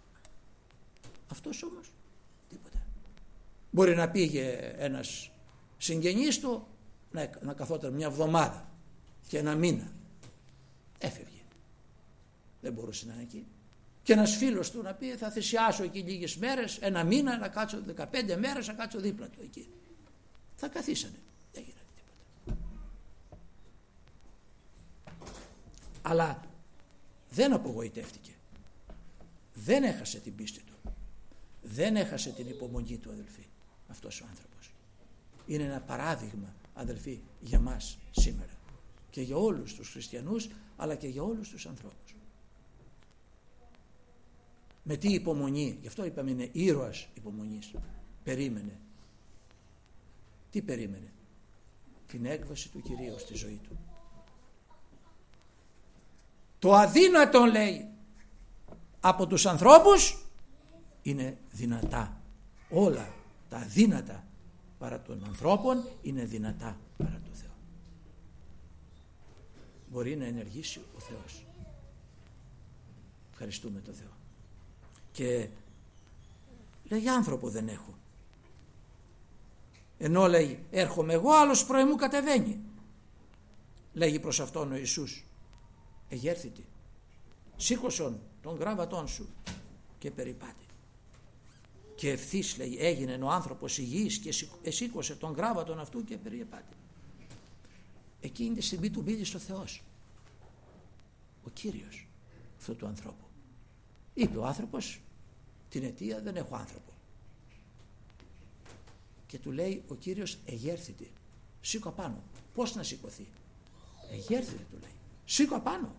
S1: Αυτός όμως τίποτα. Μπορεί να πήγε ένας συγγενής του να, να καθόταν μια εβδομάδα και ένα μήνα. Έφευγε. Δεν μπορούσε να είναι εκεί. Και ένας φίλος του να πει, θα θυσιάσω εκεί λίγες μέρες, ένα μήνα, να κάτσω δεκαπέντε μέρες, να κάτσω δίπλα του εκεί. Θα καθίσανε. Δεν γίνεται τίποτα. Αλλά δεν απογοητεύτηκε. Δεν έχασε την πίστη του. Δεν έχασε την υπομονή του, αδελφοί. Αυτός ο άνθρωπος είναι ένα παράδειγμα, αδελφοί, για μας σήμερα και για όλους τους χριστιανούς, αλλά και για όλους τους ανθρώπους. Με τι υπομονή, γι' αυτό είπαμε είναι ήρωας υπομονής. Περίμενε. Τι περίμενε? Την έκβαση του Κυρίου στη ζωή του. Το αδύνατο, λέει, από τους ανθρώπους είναι δυνατά. Όλα τα αδύνατα παρά των ανθρώπων είναι δυνατά παρά το Θεό. Μπορεί να ενεργήσει ο Θεός. Ευχαριστούμε τον Θεό. Και λέει, άνθρωπο δεν έχω. Ενώ, λέει, έρχομαι εγώ, άλλος προημού κατεβαίνει. Λέγει προς αυτόν ο Ιησούς, εγέρθητη, σήκωσον τον γράβατόν σου και περιπάτη. Και ευθύς, λέει, έγινε ο άνθρωπος υγιής και εσήκωσε τον γράβατον αυτού και περιπάτη. Εκείνη τη στιγμή του μίλησε ο Θεός, ο Κύριος αυτού του ανθρώπου. Είπε ο άνθρωπος την αιτία, δεν έχω άνθρωπο. Και του λέει ο Κύριος, εγέρθητε, σήκω απάνω. Πώς να σηκωθεί? Εγέρθητε, του λέει, σήκω απάνω.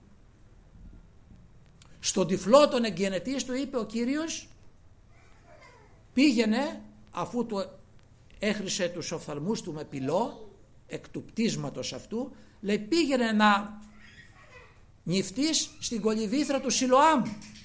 S1: Στον τυφλό τον εγγενετής του είπε ο Κύριος, πήγαινε, αφού του έχρισε τους οφθαλμούς του με πυλό, εκ του πτίσματος αυτού, λέει, πήγαινε να νυφτείς στην κολυμβήθρα του Σιλοάμ.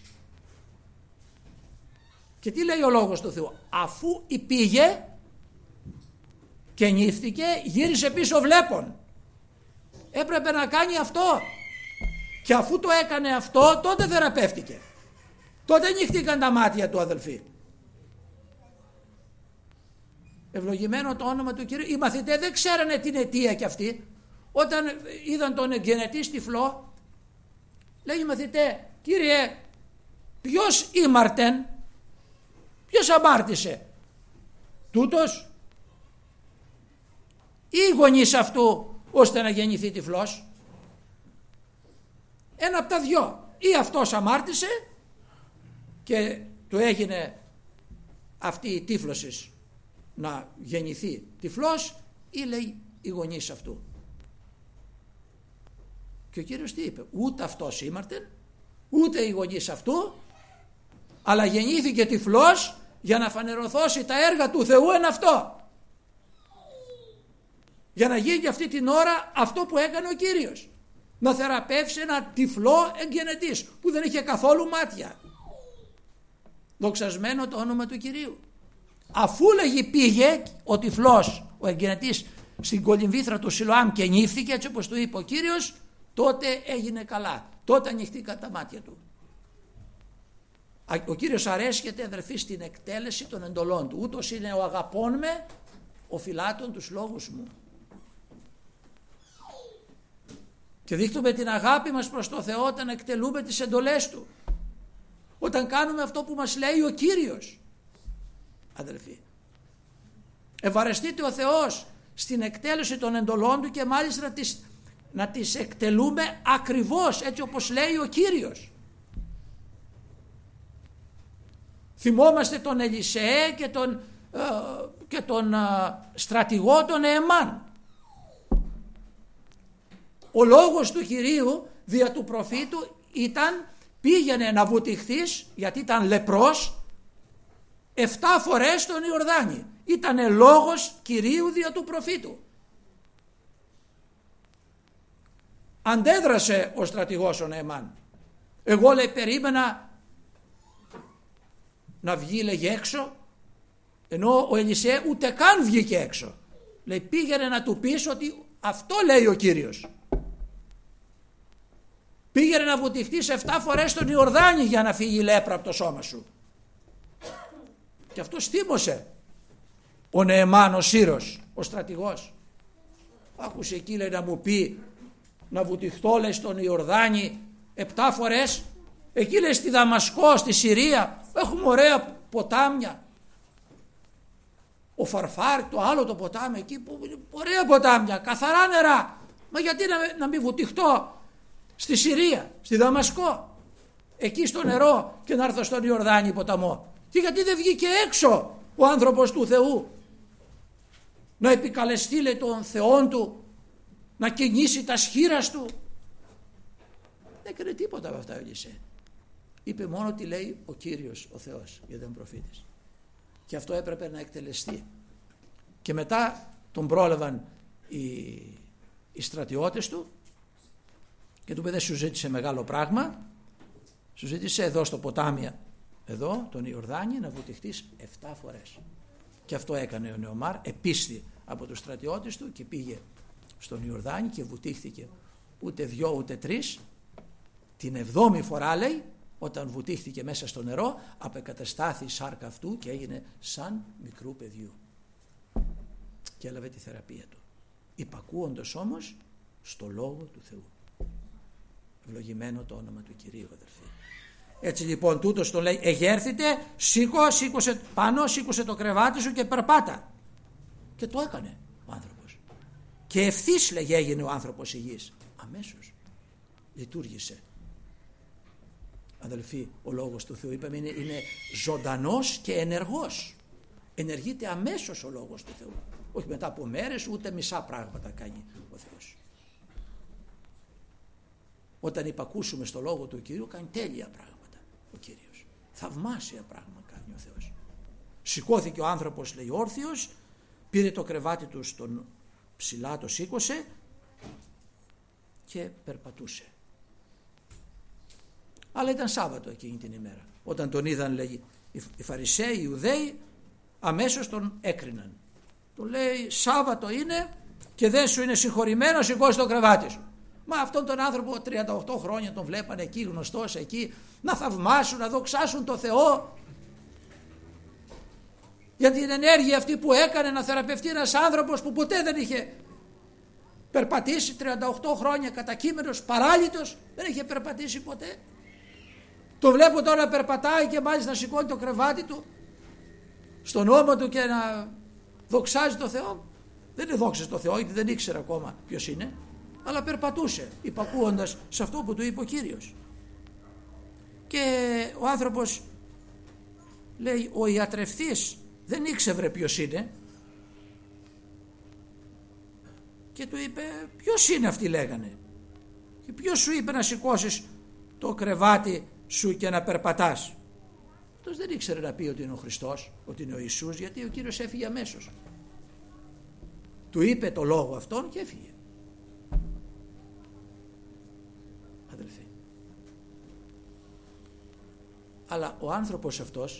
S1: Και τι λέει ο λόγος του Θεού? Αφού πήγε και νύφτηκε, γύρισε πίσω βλέπον. Έπρεπε να κάνει αυτό. Και αφού το έκανε αυτό, τότε θεραπεύτηκε. Τότε νύχτηκαν τα μάτια του, αδελφοί. Ευλογημένο το όνομα του Κυρίου. Οι μαθητές δεν ξέρανε την αιτία κι αυτοί. Όταν είδαν τον εγγενετή τυφλό, λέγει μαθητέ, Κύριε, ποιος ήμαρτεν? Ποιος αμάρτησε? Τούτος ή οι γονείς αυτού ώστε να γεννηθεί τυφλός? Ένα από τα δυο. Ή αυτός αμάρτησε και του έγινε αυτή η τύφλωση να γεννηθεί τυφλός, ή λέει οι γονείς αυτού. Και ο Κύριος τι είπε? Ούτε αυτός ήμαρτεν, ούτε οι γονείς αυτού, αλλά γεννήθηκε τυφλός για να φανερωθώσει τα έργα του Θεού εν αυτό. Για να γίνει αυτή την ώρα αυτό που έκανε ο Κύριος. Να θεραπεύσει ένα τυφλό εγγενετής που δεν είχε καθόλου μάτια. Δοξασμένο το όνομα του Κυρίου. Αφού λέγει πήγε ο τυφλός, ο εγγενετής, στην κολυμβήθρα του Σιλοάμ και νύφθηκε έτσι όπως του είπε ο Κύριος, τότε έγινε καλά. Τότε ανοιχτήκαν τα μάτια του. Ο Κύριος αρέσκεται, αδερφοί, στην εκτέλεση των εντολών του. Ούτως είναι ο αγαπών με, ο φυλάτων τους λόγους μου. Και δείχνουμε την αγάπη μας προς το Θεό όταν εκτελούμε τις εντολές του. Όταν κάνουμε αυτό που μας λέει ο Κύριος. Αδελφοί, ευαρεστείτε ο Θεός στην εκτέλεση των εντολών του και μάλιστα να τις, να τις εκτελούμε ακριβώς έτσι όπως λέει ο Κύριος. Θυμόμαστε τον Ελισεέ και τον, ε, και τον ε, στρατηγό τον Νεεμάν. Ο λόγος του Κυρίου δια του προφήτου ήταν πήγαινε να βουτυχθείς, γιατί ήταν λεπρός, εφτά φορές στον Ιορδάνη. Ήτανε λόγος Κυρίου δια του προφήτου. Αντέδρασε ο στρατηγός ο Νεεμάν. Εγώ, λέει, περίμενα να βγει, λέγει, έξω, ενώ ο Ελισέ ούτε καν βγήκε έξω. Λέει, πήγαινε να του πεις ότι αυτό λέει ο Κύριος. Πήγαινε να βουτυχτείς εφτά φορές στον Ιορδάνη για να φύγει η λέπρα από το σώμα σου. Και αυτό θύμωσε ο Νεεμάν ο Σύρος, ο στρατηγός. Άκουσε εκεί, λέει, να μου πει να βουτυχτώ, λέει, στον Ιορδάνη επτά φορές. Εκεί, λέει, στη Δαμασκό, στη Συρία έχουμε ωραία ποτάμια. Ο Φαρφάρ, το άλλο το ποτάμι εκεί, που είναι ωραία ποτάμια, καθαρά νερά. Μα γιατί να, να μην βουτυχτώ στη Συρία, στη Δαμασκό, εκεί στο νερό, και να έρθω στον Ιορδάνη ποταμό? Και γιατί δεν βγήκε έξω ο άνθρωπος του Θεού να επικαλεστεί, λέει, τον Θεόν του, να κινήσει τα σχήρας του? Δεν έκανε τίποτα από αυτά ο Ελισέ. Είπε μόνο τι λέει ο Κύριος ο Θεός, γιατί ήταν προφήτης. Και αυτό έπρεπε να εκτελεστεί. Και μετά τον πρόλαβαν οι, οι στρατιώτες του και του είπε, δεν σου ζήτησε μεγάλο πράγμα, σου ζήτησε εδώ στο ποτάμι, εδώ τον Ιορδάνη, να βουτυχτείς εφτά φορές. Και αυτό έκανε ο Νεομάρ, επίστη από τους στρατιώτες του και πήγε στον Ιορδάνη και βουτήχθηκε ούτε δυο ούτε τρεις. Την εβδόμη φορά, λέει, όταν βουτήχθηκε μέσα στο νερό, απεκαταστάθη η σάρκα αυτού και έγινε σαν μικρού παιδιού και έλαβε τη θεραπεία του, υπακούοντας όμως στο Λόγο του Θεού. Ευλογημένο το όνομα του Κυρίου, αδερφοί. Έτσι λοιπόν τούτος τον λέει, εγέρθητε, σήκω, σήκωσε πάνω, σήκωσε το κρεβάτι σου και περπάτα. Και το έκανε ο άνθρωπος. Και ευθύς, λέγει, έγινε ο άνθρωπος υγιής. Αμέσως λειτουργήσε. Αδελφοί, ο Λόγος του Θεού, είπαμε, είναι, είναι ζωντανός και ενεργός. Ενεργείται αμέσως ο Λόγος του Θεού. Όχι μετά από μέρες, ούτε μισά πράγματα κάνει ο Θεός. Όταν υπακούσουμε στο Λόγο του Κυρίου, κάνει τέλεια πράγματα ο Κύριος. Θαυμάσια πράγματα κάνει ο Θεός. Σηκώθηκε ο άνθρωπος, λέει, όρθιος, πήρε το κρεβάτι του στον ψηλά, το σήκωσε και περπατούσε. Αλλά ήταν Σάββατο εκείνη την ημέρα. Όταν τον είδαν, λέει, οι Φαρισαίοι, οι Ιουδαίοι, αμέσως τον έκριναν. Του λέει, Σάββατο είναι και δεν σου είναι συγχωρημένο, σηκώσει το κρεβάτι σου. Μα αυτόν τον άνθρωπο τριάντα οκτώ χρόνια τον βλέπανε εκεί, γνωστός εκεί, να θαυμάσουν, να δοξάσουν το Θεό για την ενέργεια αυτή που έκανε να θεραπευτεί ένας άνθρωπος που ποτέ δεν είχε περπατήσει, τριάντα οκτώ χρόνια κατακείμενος, παράλυτος, δεν είχε περπατήσει ποτέ. Το βλέπω τώρα να περπατάει και μάλιστα να σηκώνει το κρεβάτι του στον ώμο του και να δοξάζει το Θεό. Δεν είναι δόξα στο Θεό, γιατί δεν ήξερε ακόμα ποιος είναι, αλλά περπατούσε υπακούοντας σε αυτό που του είπε ο Κύριος. Και ο άνθρωπος, λέει, ο ιατρευτής δεν ήξερε ποιος είναι και του είπε, ποιος είναι αυτοί, λέγανε, και ποιος σου είπε να σηκώσεις το κρεβάτι σου και να περπατάς? Αυτός δεν ήξερε να πει ότι είναι ο Χριστός, ότι είναι ο Ιησούς, γιατί ο Κύριος έφυγε αμέσως. Του είπε το λόγο αυτόν και έφυγε. Αδελφοί, αλλά ο άνθρωπος αυτός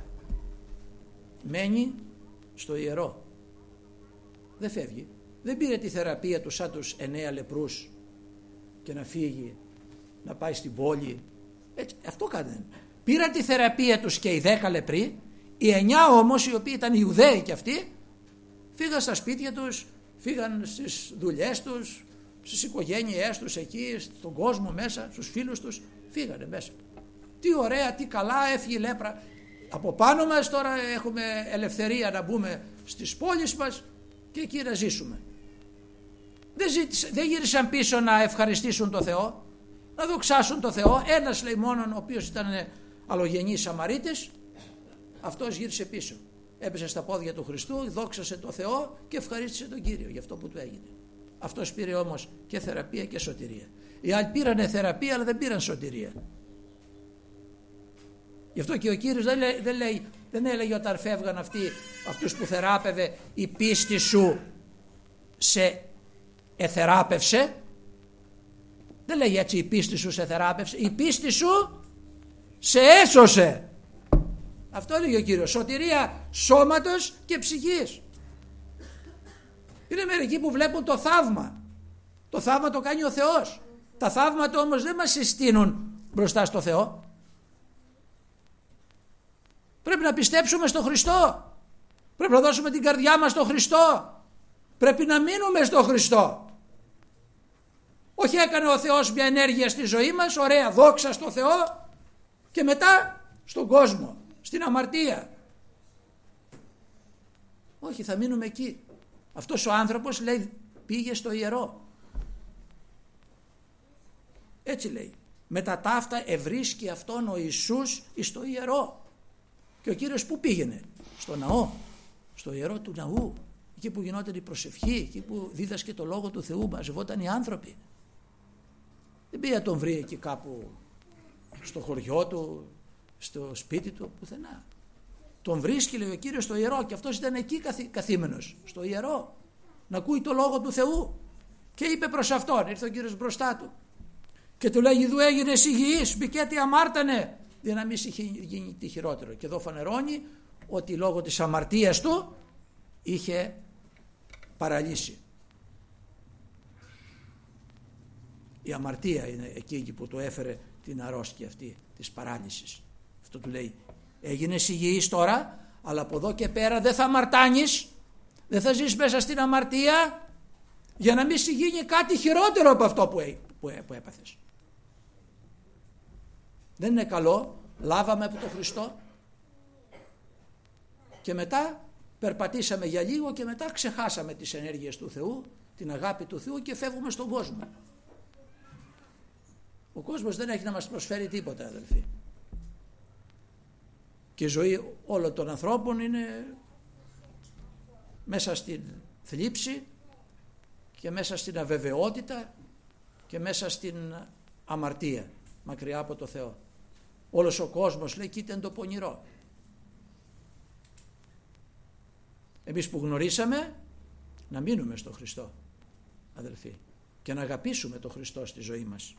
S1: μένει στο ιερό, δεν φεύγει, δεν πήρε τη θεραπεία του σαν τους εννέα λεπρούς και να φύγει, να πάει στην πόλη. Έτσι, αυτό κάνει. Πήραν τη θεραπεία τους και οι δέκα λεπροί, οι εννιά όμως, οι οποίοι ήταν Ιουδαίοι κι αυτοί, φύγαν στα σπίτια τους, φύγαν στις δουλειές τους, στις οικογένειές τους εκεί, στον κόσμο μέσα, στους φίλους τους, φύγανε μέσα. Τι ωραία, τι καλά, έφυγε η λέπρα. Από πάνω μας τώρα έχουμε ελευθερία να μπούμε στις πόλεις μας και εκεί να ζήσουμε. Δεν, ζήτησε, δεν γύρισαν πίσω να ευχαριστήσουν το Θεό, να δοξάσουν το Θεό. Ένας λέει μόνον, ο οποίος ήταν αλλογενής Σαμαρίτης, αυτός γύρισε πίσω. Έπεσε στα πόδια του Χριστού, δόξασε το Θεό και ευχαρίστησε τον Κύριο για αυτό που του έγινε. Αυτός πήρε όμως και θεραπεία και σωτηρία. Οι άλλοι πήρανε θεραπεία αλλά δεν πήραν σωτηρία. Γι' αυτό και ο Κύριος δεν, λέει, δεν, λέει, δεν έλεγε όταν φεύγαν αυτοί, αυτούς που θεράπευε, η πίστη σου σε εθεράπευσε. Δεν λέει έτσι η πίστη σου σε θεράπευσε, η πίστη σου σε έσωσε. Αυτό έλεγε ο Κύριος, σωτηρία σώματος και ψυχής. Είναι μερικοί που βλέπουν το θαύμα. Το θαύμα το κάνει ο Θεός. Τα θαύματα όμως δεν μας συστήνουν μπροστά στο Θεό. Πρέπει να πιστέψουμε στο Χριστό. Πρέπει να δώσουμε την καρδιά μας στο Χριστό. Πρέπει να μείνουμε στο Χριστό. Όχι έκανε ο Θεός μια ενέργεια στη ζωή μας, ωραία, δόξα στο Θεό, και μετά στον κόσμο, στην αμαρτία. Όχι, θα μείνουμε εκεί. Αυτός ο άνθρωπος, λέει, πήγε στο ιερό. Έτσι λέει. Μετά ταύτα ευρίσκει αυτόν ο Ιησούς εις το ιερό. Και ο Κύριος πού πήγαινε? Στο ναό, στο ιερό του ναού, εκεί που γινόταν η προσευχή, εκεί που δίδασκε το λόγο του Θεού, μαζευόταν οι άνθρωποι. Δεν πήγε να τον βρει εκεί κάπου στο χωριό του, στο σπίτι του, πουθενά. Τον βρίσκει, λέει ο Κύριος, στο ιερό, και αυτός ήταν εκεί καθήμενος, στο ιερό, να ακούει το λόγο του Θεού. Και είπε προς αυτόν, ήρθε ο Κύριος μπροστά του και του λέει, «Ιδού έγινε υγιής, μπηκέτη αμάρτανε, για να μην είχε γίνει τι χειρότερο». Και εδώ φανερώνει ότι λόγω της αμαρτίας του είχε παραλύσει. Η αμαρτία είναι εκείνη που του έφερε την αρρώστια αυτή της παράλυσης. Αυτό του λέει, έγινες υγιής τώρα, αλλά από εδώ και πέρα δεν θα αμαρτάνεις, δεν θα ζεις μέσα στην αμαρτία, για να μην σου γίνει κάτι χειρότερο από αυτό που, έ, που, έ, που έπαθες. Δεν είναι καλό, λάβαμε από τον Χριστό και μετά περπατήσαμε για λίγο και μετά ξεχάσαμε τις ενέργειες του Θεού, την αγάπη του Θεού, και φεύγουμε στον κόσμο. Ο κόσμος δεν έχει να μας προσφέρει τίποτα, αδελφοί. Και η ζωή όλων των ανθρώπων είναι μέσα στην θλίψη και μέσα στην αβεβαιότητα και μέσα στην αμαρτία, μακριά από το Θεό. Όλος ο κόσμος, λέει, κοίτα το πονηρό. Εμείς που γνωρίσαμε, να μείνουμε στο Χριστό, αδελφοί, και να αγαπήσουμε τον Χριστό στη ζωή μας.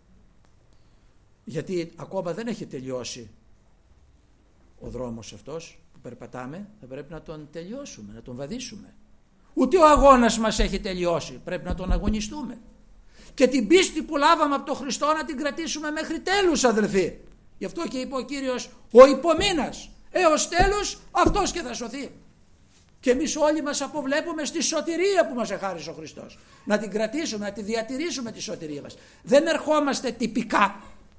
S1: Γιατί ακόμα δεν έχει τελειώσει ο δρόμος αυτός που περπατάμε, θα πρέπει να τον τελειώσουμε, να τον βαδίσουμε. Ούτε ο αγώνας μας έχει τελειώσει, πρέπει να τον αγωνιστούμε. Και την πίστη που λάβαμε από τον Χριστό να την κρατήσουμε μέχρι τέλους, αδελφοί. Γι' αυτό και είπε ο Κύριος, ο υπομείνας έως τέλους αυτός και θα σωθεί. Και εμείς όλοι μας αποβλέπουμε στη σωτηρία που μας εχάρισε ο Χριστός. Να την κρατήσουμε, να τη διατηρήσουμε τη σωτηρία μας. Δεν ερχόμαστε τυπικά.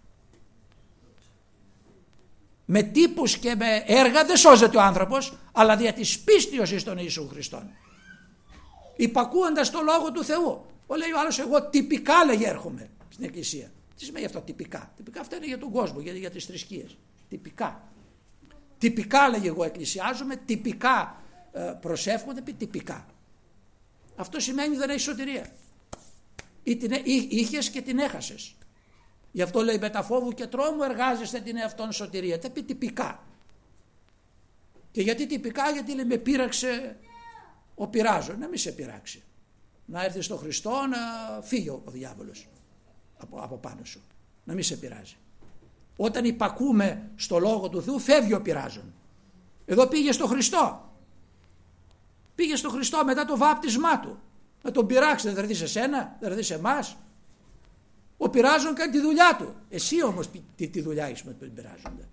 S1: Με τύπους και με έργα δεν σώζεται ο άνθρωπος, αλλά δια της πίστεως εις τον Ιησού Χριστόν. Υπακούοντας το λόγο του Θεού. Ο λέει ο άλλος, εγώ τυπικά, λέγε, έρχομαι στην εκκλησία. Τι σημαίνει αυτό τυπικά? Τυπικά αυτά είναι για τον κόσμο, για, για τις θρησκείες. Τυπικά. Τυπικά, λέγε, εγώ εκκλησιάζομαι, τυπικά ε, προσεύχομαι, πει τυπικά. Αυτό σημαίνει δεν έχει σωτηρία. Ή την, ή, είχες και την έχασες. Γι' αυτό λέει, με τα φόβου και τρόμου εργάζεστε την εαυτόν σωτηρία. Δεν πει τυπικά. Και γιατί τυπικά? Γιατί λέει, με πείραξε ο πειράζων. Να μην σε πειράξει. Να έρθει στο Χριστό, να φύγει ο διάβολος από, από πάνω σου. Να μην σε πειράζει. Όταν υπακούμε στο λόγο του Θεού, φεύγει ο πειράζων. Εδώ πήγε στο Χριστό. Πήγε στο Χριστό μετά το βάπτισμά του. Να τον πειράξει, δεν θα έρθει σε σένα, δεν θα έρθει σε εμάς. Ο πειράζον κάνει τη δουλειά του. Εσύ όμως τι, τι δουλειά έχεις με τον πειράζοντα?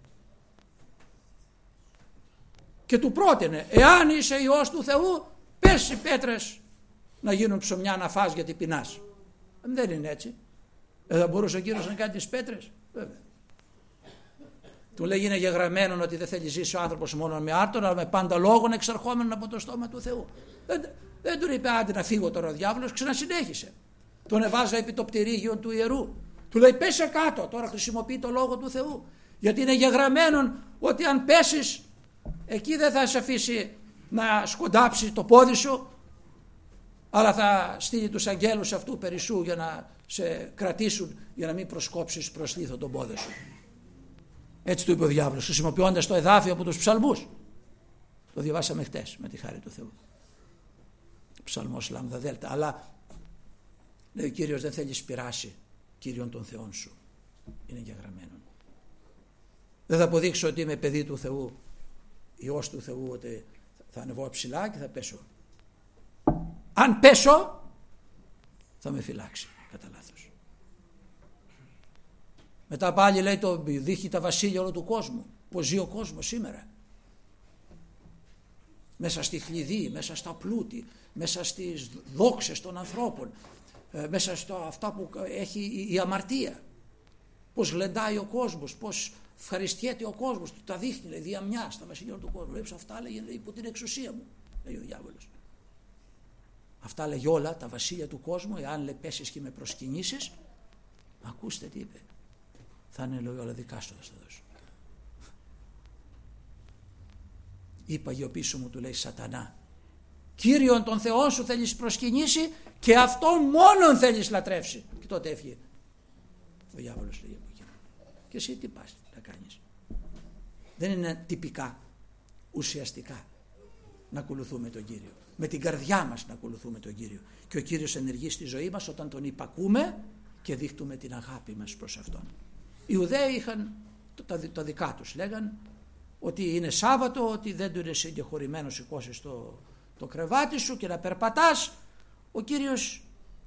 S1: Και του πρότεινε, εάν είσαι Υιός του Θεού, πες οι πέτρες να γίνουν ψωμιά να φας γιατί πεινάς. Δεν είναι έτσι. Δεν θα μπορούσε ο Κύριος να κάνει τις πέτρες? Βέβαια. Του λέει, είναι γεγραμμένον ότι δεν θέλει ζήσει ο άνθρωπος μόνο με άρτον, αλλά με πάντα λόγων εξαρχόμενον από το στόμα του Θεού. Δεν, δεν του είπε, άντε να φύγω τώρα ο διάβολος, ξανασυνέχισε. Τον εβάζα επί το πτυρίγιο του ιερού. Του λέει, πέσε κάτω. Τώρα χρησιμοποιεί το λόγο του Θεού. Γιατί είναι γεγραμμένον ότι αν πέσεις, εκεί δεν θα σε αφήσει να σκοντάψει το πόδι σου, αλλά θα στείλει τους αγγέλους αυτού περισσού για να σε κρατήσουν, για να μην προσκόψεις προς λίθο τον πόδι σου. Έτσι του είπε ο διάβολος, χρησιμοποιώντας το εδάφιο από τους ψαλμούς. Το διαβάσαμε χτες με τη χάρη του Θεού. Ψαλμός λάμδα δέλτα. Αλλά λέει ο Κύριος, δεν θέλει σπειράσει Κύριον των Θεών σου. Είναι γεγραμμένο. Δεν θα αποδείξω ότι είμαι παιδί του Θεού, Υιός του Θεού, ότι θα ανεβώ ψηλά και θα πέσω. Αν πέσω θα με φυλάξει κατά λάθος. Μετά πάλι λέει, το δείχνει τα βασίλεια όλου του κόσμου. Πώς ζει ο κόσμος σήμερα. Μέσα στη χλειδί, μέσα στα πλούτη, μέσα στις δόξες των ανθρώπων, μέσα στα αυτά που έχει η αμαρτία. Πώς γλεντάει ο κόσμος, πώς ευχαριστιέται ο κόσμος. Του τα δείχνει, λέει, δια μια στα βασίλεια του κόσμου. Λέει, αυτά λέγει, λέει, υπό την εξουσία μου, λέει ο διάβολος. Αυτά λέγει όλα τα βασίλεια του κόσμου, εάν λέει πέσεις και με προσκυνήσεις, ακούστε τι είπε. Θα είναι, λέει, όλα δικά σου, θα στα δώσω. Είπα πίσω μου, του λέει, Σατανά, Κύριον τον Θεό σου θέλεις προσκυνήσει και αυτόν μόνον θέλεις λατρεύσει. Και τότε έφυγε ο διάβολος, λέει, από εκεί. Και εσύ τι πας να κάνεις? Δεν είναι τυπικά, ουσιαστικά να ακολουθούμε τον Κύριο. Με την καρδιά μας να ακολουθούμε τον Κύριο. Και ο Κύριος ενεργεί στη ζωή μας όταν τον υπακούμε και δείχνουμε την αγάπη μας προς Αυτόν. Οι Ιουδαίοι είχαν τα, τα δικά τους. Λέγαν ότι είναι Σάββατο, ότι δεν του είναι συγκεχωρημένο σηκώσεις το, το κρεβάτι σου και να περπατάς. Ο Κύριος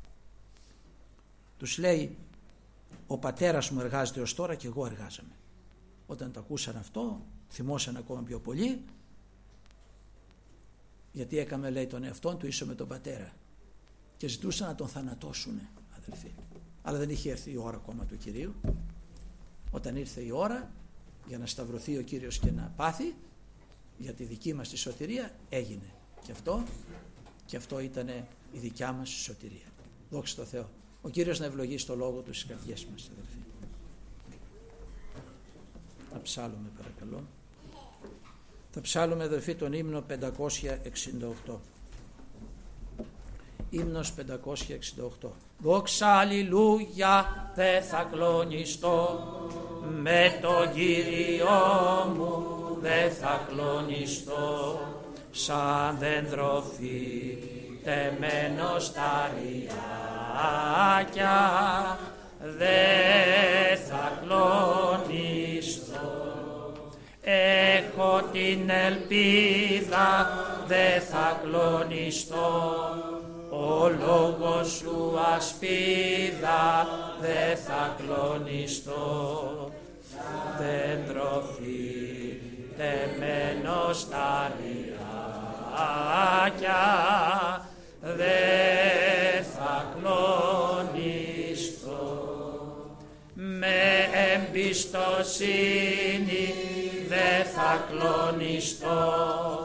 S1: τους λέει, ο πατέρας μου εργάζεται ως τώρα και εγώ εργάζομαι. Όταν το ακούσαν αυτό, θυμώσαν ακόμα πιο πολύ, γιατί έκαμε, λέει, τον εαυτόν του ίσο με τον πατέρα και ζητούσαν να τον θανατώσουν, αδελφοί. Αλλά δεν είχε έρθει η ώρα ακόμα του Κυρίου. Όταν ήρθε η ώρα για να σταυρωθεί ο Κύριος και να πάθει για τη δική μας τη σωτηρία, έγινε και αυτό, και αυτό ήταν η δικιά μας σωτηρία. Δόξα τω Θεώ. Ο Κύριος να ευλογήσει το λόγο του στις καρδιές μας, αδελφοί. Θα ψάλλουμε, παρακαλώ. Θα ψάλλουμε, αδελφοί, τον ύμνο πεντακόσια εξήντα οκτώ. Ύμνος πεντακόσια εξήντα οκτώ. Δόξα, αλληλούια, δε θα κλονιστώ, με τον Κύριό μου δε θα κλονιστώ, σαν δέντρο φυτεμένο στα ριάκια, δε θα κλονιστώ. Έχω την ελπίδα, δε θα κλονιστώ, ο λόγος σου ασπίδα, δε θα κλονιστώ. Δέντρο φυτεμένο στα ριάκια, δε θα κλονιστώ. Με εμπιστοσύνη δε θα κλονιστώ,